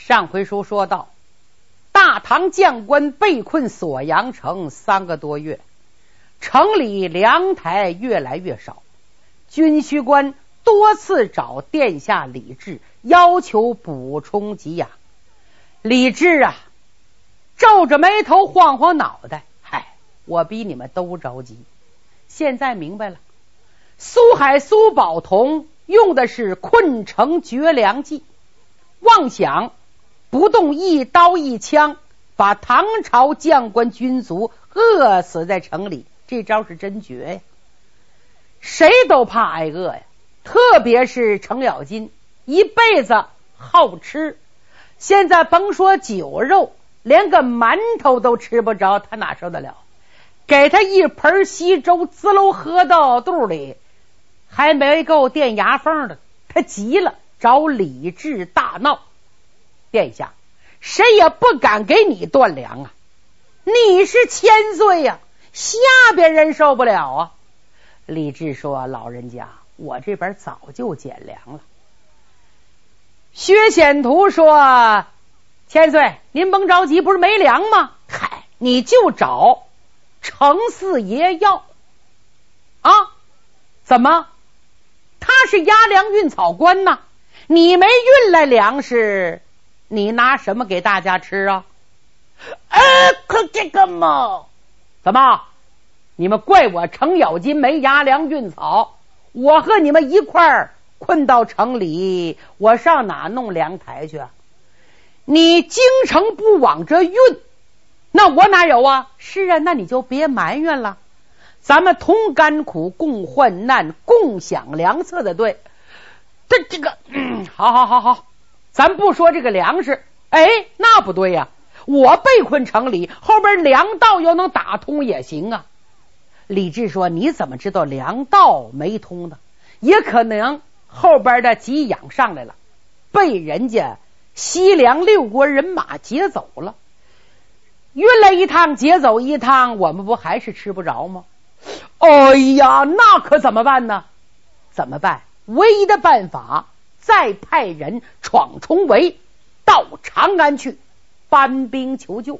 上回书说到，大唐将官被困锁阳城3个多月，城里粮台越来越少，军需官多次找殿下李治要求补充给养。李治啊，皱着眉头晃晃脑袋，嗨，我比你们都着急。现在明白了，苏海苏宝同用的是困城绝粮计，妄想不动一刀一枪把唐朝将官军卒饿死在城里，这招是真绝呀！谁都怕挨饿呀，特别是程咬金一辈子好吃，现在甭说酒肉，连个馒头都吃不着，他哪受得了？给他一盆稀粥滋溜喝到肚里，还没够垫牙缝的，他急了，找李治大闹。殿下，谁也不敢给你断粮啊！你是千岁呀，下边人受不了啊！李治说：老人家，我这边早就减粮了。薛显图说：千岁，您甭着急，不是没粮吗？嗨，你就找程四爷要啊？怎么？他是押粮运草官呐，你没运来粮食，你拿什么给大家吃啊？可这个嘛，怎么？你们怪我程咬金没押粮运草？我和你们一块儿困到城里，我上哪弄粮台去啊？你京城不往这运，那我哪有啊？是啊，那你就别埋怨了，咱们同甘苦，共患难，共享良策的对。这个好，咱不说这个粮食，那不对呀，我被困城里，后边粮道要能打通也行啊。李治说：你怎么知道粮道没通呢？也可能后边的给养上来了，被人家西凉6国人马劫走了，运来一趟劫走一趟，我们不还是吃不着吗？哎呀，那可怎么办呢？怎么办？唯一的办法，再派人闯重围，到长安去搬兵求救。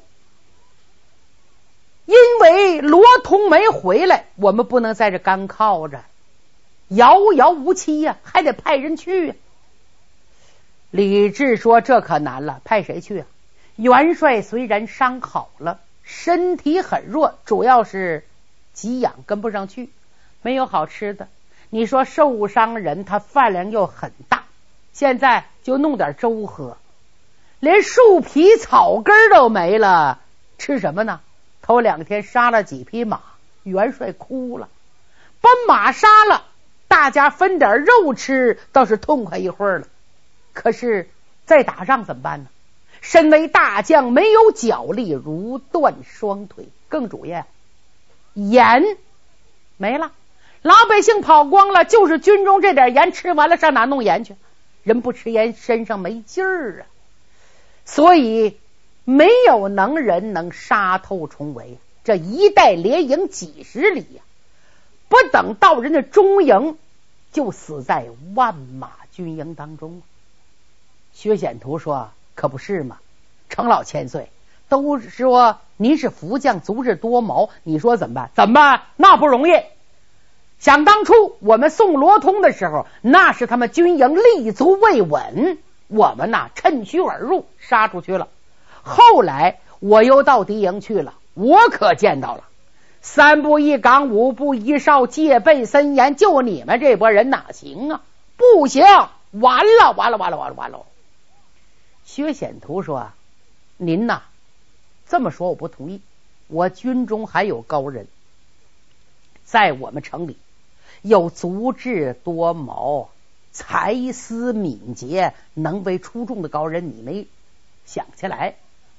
因为罗通没回来，我们不能在这干靠着，遥遥无期呀，还得派人去呀。李治说：这可难了，派谁去啊？元帅虽然伤好了，身体很弱，主要是给养跟不上去，没有好吃的。你说受伤人他饭量又很大，现在就弄点粥喝，连树皮草根都没了，吃什么呢？头2天杀了几匹马，元帅哭了，把马杀了，大家分点肉吃，倒是痛快一会儿了。可是再打仗怎么办呢？身为大将，没有脚力，如断双腿。更主要，盐没了，老百姓跑光了，就是军中这点盐吃完了，上哪弄盐去？人不吃盐，身上没劲儿啊。所以没有能人能杀透重围，这一带连营几十里呀，不等到人的中营，就死在万马军营当中。薛显图说：可不是嘛，程老千岁，都说您是福将，足智多谋，你说怎么办？怎么办？那不容易。想当初我们送罗通的时候，那是他们军营立足未稳，我们趁虚而入，杀出去了。后来我又到敌营去了，我可见到了3步1岗5步1哨，戒备森严，就你们这波人哪行啊？不行，完了。薛显图说：您这么说我不同意，我军中还有高人，在我们城里有足智多谋、才思敏捷、能为出众的高人，你没想起来？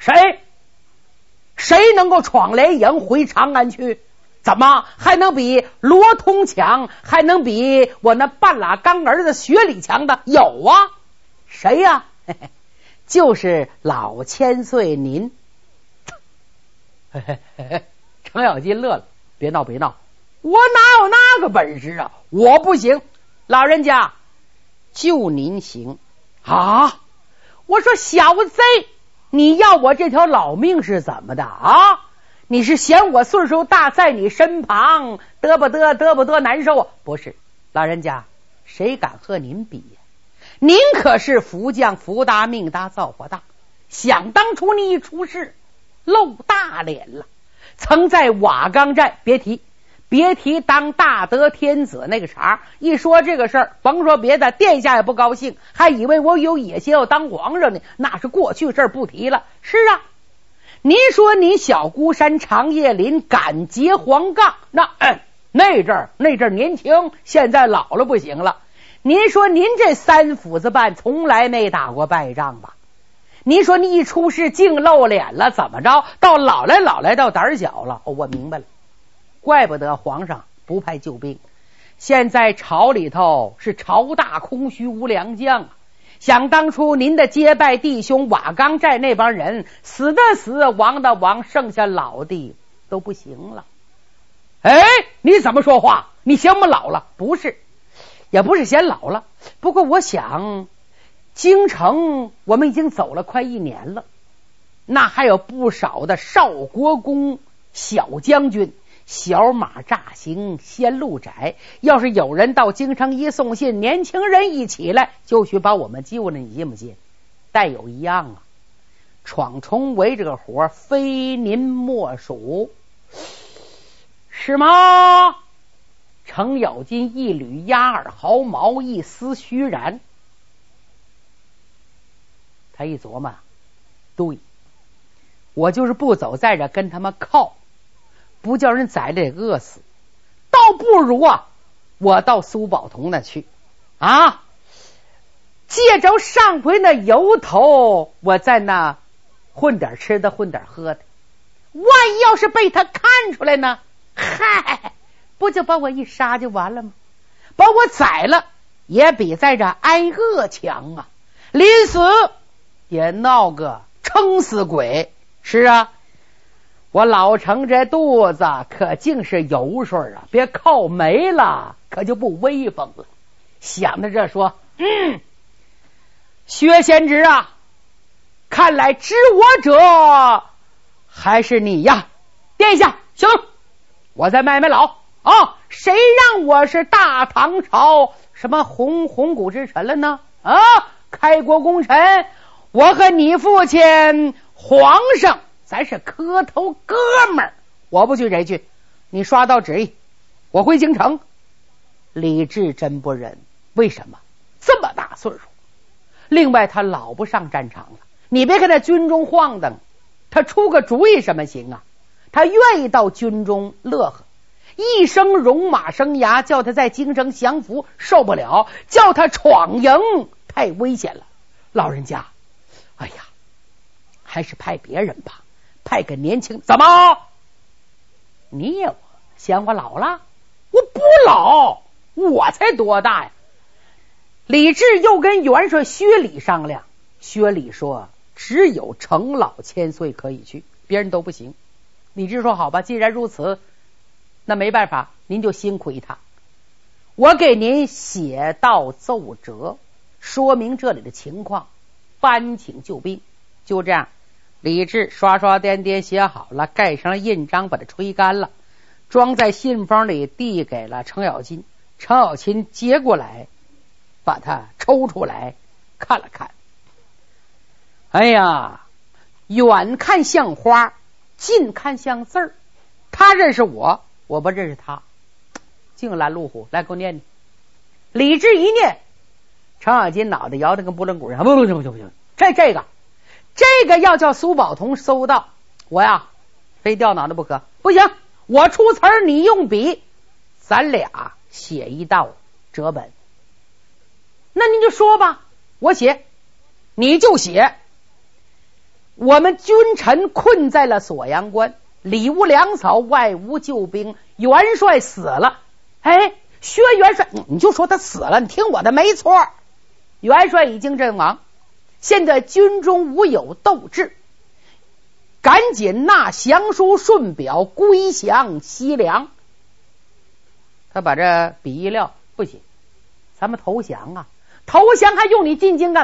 谁能够闯连营回长安去？怎么还能比罗通强？还能比我那半拉缸儿子薛礼强的？有啊，谁呀？就是老千岁您。程咬金乐了：别闹，我哪有那个本事啊？我不行，老人家就您行啊！ 我说小贼，你要我这条老命是怎么的啊？你是嫌我岁数大，在你身旁得不得难受啊？不是，老人家，谁敢和您比呀？您可是福将，福大命大造化大，想当初你一出事露大脸了，曾在瓦岗寨别提当大德天子那个茬，一说这个事儿，甭说别的，殿下也不高兴，还以为我有野心要当皇上呢，那是过去事儿，不提了。是啊，您说你小孤山长叶林敢结黄杠，那阵儿年轻，现在老了不行了。您说您这三斧子半从来没打过败仗吧？您说你一出事净露脸了，怎么着？到老来到胆小了。我明白了，怪不得皇上不派救兵。现在朝里头是朝大空虚无良将啊！想当初您的结拜弟兄瓦岗寨那帮人，死的死，亡的亡，剩下老的都不行了。哎，你怎么说话？你嫌我们老了？不是，也不是嫌老了。不过我想，京城我们已经走了快1年了，那还有不少的少国公、小将军，小马乍行先路窄，要是有人到京城一送信，年轻人一起来就许把我们救了，你信不信？但有一样啊，闯重围这个活非您莫属，是吗？程咬金一缕压耳毫毛，一丝虚然，他一琢磨，对，我就是不走在这跟他们靠，不叫人宰了得饿死，倒不如啊，我到苏宝同那去啊，借着上回那由头，我在那混点吃的，混点喝的，万一要是被他看出来呢？嗨，不就把我一杀就完了吗？把我宰了也比在这挨饿强啊！临死也闹个撑死鬼。是啊，我老程这肚子可净是油水啊，别靠没了可就不威风了。想着这说，薛贤侄啊，看来知我者还是你呀。殿下，行，我再卖老啊！谁让我是大唐朝什么红谷之臣了呢？啊，开国功臣，我和你父亲皇上咱是磕头哥们儿，我不去谁去？你刷到旨意，我回京城。李治真不忍，为什么？这么大岁数，另外他老不上战场了，你别跟他军中晃荡，他出个主意什么行啊？他愿意到军中乐呵，一生戎马生涯，叫他在京城降服受不了，叫他闯营太危险了。老人家，哎呀，还是派别人吧，派个年轻。怎么？你也嫌我老了？我不老，我才多大呀？李治又跟元帅薛礼商量，薛礼说只有程老千岁可以去，别人都不行。李治说好吧，既然如此，那没办法，您就辛苦一趟，我给您写道奏折，说明这里的情况，搬请救兵。就这样，李治刷刷颠颠写好了，盖上了印章，把它吹干了，装在信封里，递给了程咬金。程咬金接过来，把它抽出来看了看。哎呀，远看像花，近看像字儿。他认识我，我不认识他，净拦路虎。来，给我念念。李治一念，程咬金脑袋摇得跟拨浪鼓一样，不行，这个要叫苏宝同搜到，我呀非掉脑袋不可。不行，我出词儿，你用笔，咱俩写一道折本。那您就说吧，我写，你就写。我们君臣困在了锁阳关，里无粮草，外无救兵，元帅死了。哎，薛元帅，你就说他死了，你听我的，没错，元帅已经阵亡，现在军中无有斗志，赶紧纳降书顺表，归降西凉。他把这笔一撂，不行，咱们投降啊！投降还用你进京干嘛？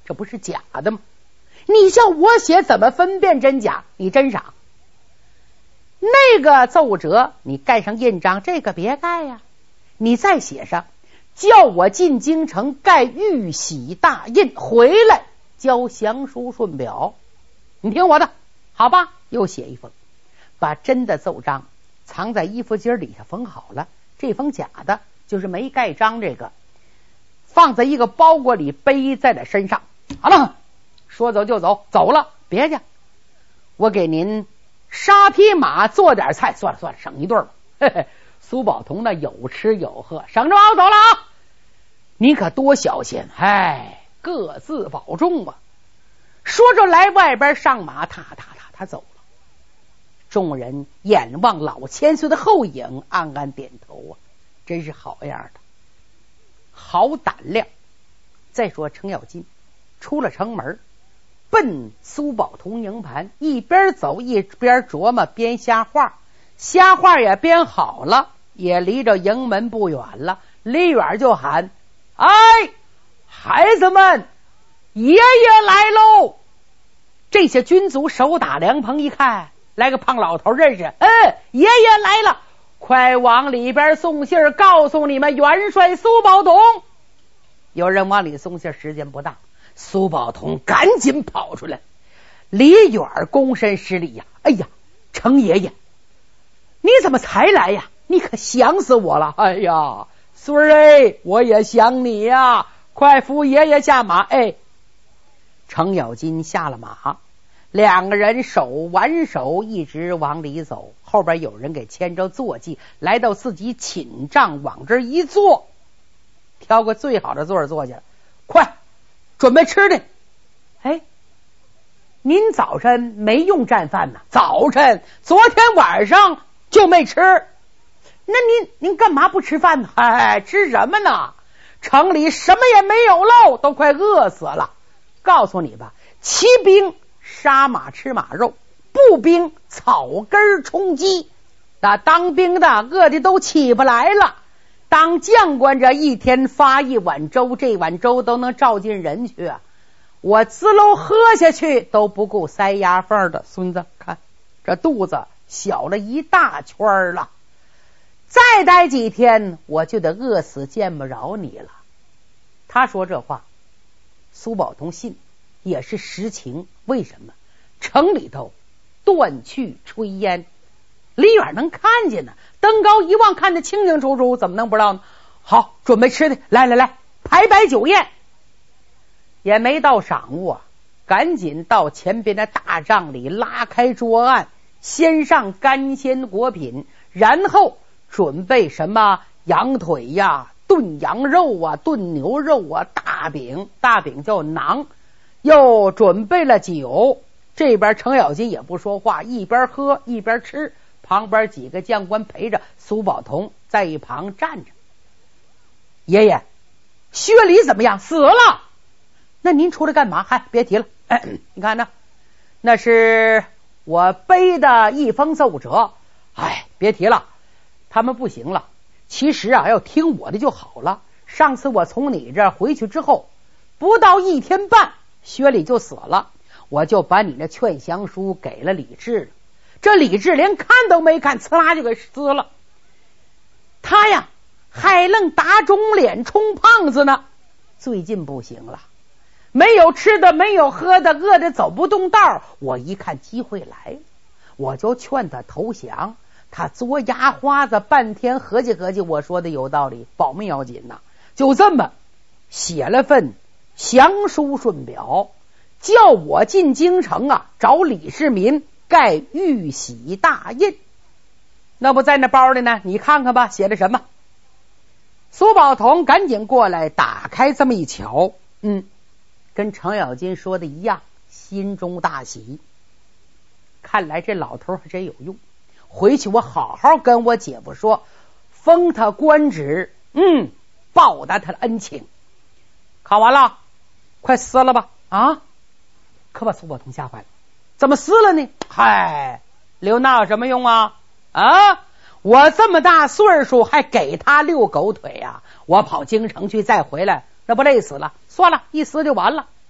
这不是假的吗？你像我写怎么分辨真假？你真傻。那个奏折你盖上印章，这个别盖呀，你再写上叫我进京城盖玉玺大印，回来交降书顺表。你听我的，好吧？又写一封，把真的奏章藏在衣服襟底下缝好了，这封假的就是没盖章，这个放在一个包裹里背在了身上。好了，说走就走，走了别去，我给您杀匹马做点菜，算了算了，省一顿吧。嘿嘿，苏宝同呢有吃有喝，省着吧，我走了啊！你可多小心，各自保重吧。说着来外边上马，他走了。众人眼望老千岁的后影，暗暗点头啊，真是好样的，好胆量。再说程咬金出了城门，奔苏宝同营盘，一边走一边琢磨编瞎话，瞎话也编好了，也离着营门不远了，离远就喊：哎，孩子们，爷爷来喽！这些军卒手打凉棚一看，来个胖老头，认识，爷爷来了，快往里边送信，告诉你们元帅苏宝同。有人往里送信，时间不大，苏宝同赶紧跑出来，离远躬身施礼呀！哎呀，程爷爷，你怎么才来呀？你可想死我了！哎呀，孙儿我也想你呀！快扶爷爷下马！程咬金下了马，两个人手挽手一直往里走，后边有人给牵着坐骑，来到自己寝帐，往这一坐，挑个最好的座儿坐下，快准备吃的。您早晨没用战饭呢？早晨昨天晚上就没吃。那您干嘛不吃饭呢？吃什么呢？城里什么也没有喽，都快饿死了。告诉你吧，骑兵杀马吃马肉，步兵草根充饥，那当兵的饿的都起不来了，当将官这一天发一碗粥，这碗粥都能照进人去啊！我滋喽喝下去都不够塞牙缝的。孙子，看这肚子小了一大圈了，再待几天我就得饿死，见不着你了。他说这话，苏宝同信，也是实情。为什么？城里头断去炊烟，离远能看见呢，登高一望看得清清楚楚，怎么能不知道呢？好，准备吃的，来，排摆酒宴。也没到晌午啊，赶紧到前边的大帐里拉开桌案，先上干鲜果品，然后准备什么羊腿呀、炖羊肉啊、炖牛肉啊、大饼叫馕，又准备了酒。这边程咬金也不说话，一边喝一边吃，旁边几个将官陪着，苏宝同在一旁站着。爷爷，薛礼怎么样？死了。那您出来干嘛？别提了。你看呢，那是我背的一封奏折。别提了，他们不行了。其实啊，要听我的就好了。上次我从你这儿回去之后，不到1天半，薛礼就死了，我就把你那劝降书给了李治了。这李治连看都没看，呲啦就给撕了。他呀，还愣打肿脸充胖子呢。最近不行了，没有吃的，没有喝的，饿得走不动道。我一看机会来了，我就劝他投降。他嘬牙花子，半天合计合计，我说的有道理，保命要紧呐。就这么写了份降书顺表，叫我进京城啊，找李世民盖玉玺大印。那不在那包里呢，你看看吧，写的什么？苏宝同赶紧过来打开这么一瞧，跟程咬金说的一样，心中大喜。看来这老头还真有用，回去我好好跟我姐夫说，封他官职，报答他的恩情。看完了，快撕了吧！可把苏宝同吓坏了，怎么撕了呢？留那有什么用啊？我这么大岁数还给他遛狗腿啊！我跑京城去再回来，那不累死了？算了，一撕就完了。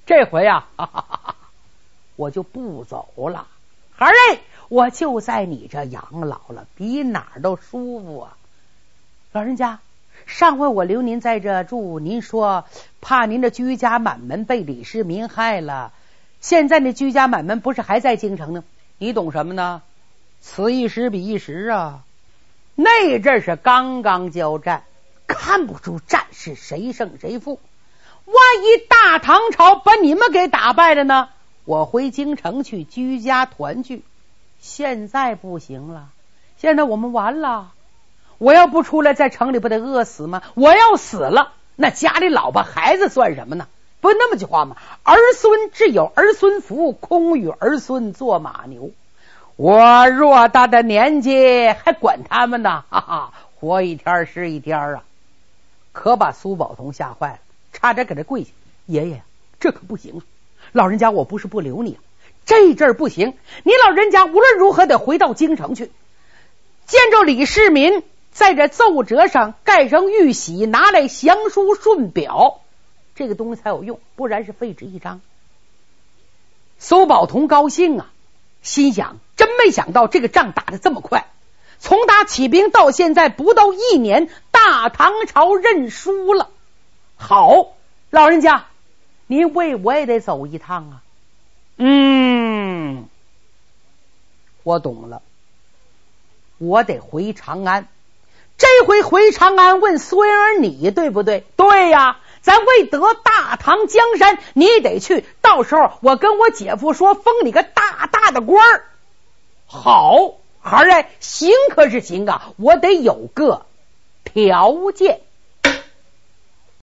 这回呀，我就不走了。孩儿哎，我就在你这养老了，比哪儿都舒服啊。老人家，上回我留您在这住，您说怕您的居家满门被李世民害了，现在那居家满门不是还在京城呢？你懂什么呢？此一时彼一时啊。那阵是刚刚交战，看不出战事谁胜谁负。万一大唐朝把你们给打败了呢？我回京城去居家团聚。现在不行了，现在我们完了。我要不出来，在城里不得饿死吗？我要死了，那家里老婆孩子算什么呢？不是那么句话吗？儿孙自有儿孙福，空与儿孙做马牛。我偌大的年纪还管他们呢，哈哈，活一天是一天啊！可把苏宝同吓坏了，差点给他跪下。爷爷，这可不行啊！老人家，我不是不留你，这阵儿不行，你老人家无论如何得回到京城去，见着李世民，在这奏折上盖上玉玺，拿来降书顺表，这个东西才有用，不然是废纸一张。苏宝同高兴啊，心想真没想到这个仗打得这么快，从打起兵到现在不到1年，大唐朝认输了。好，老人家，您为我也得走一趟啊。我懂了，我得回长安。这回回长安问孙儿你对不对？对呀，咱为得大唐江山，你得去，到时候我跟我姐夫说，封你个大大的官儿。好，孩儿哎，行可是行啊，我得有个条件。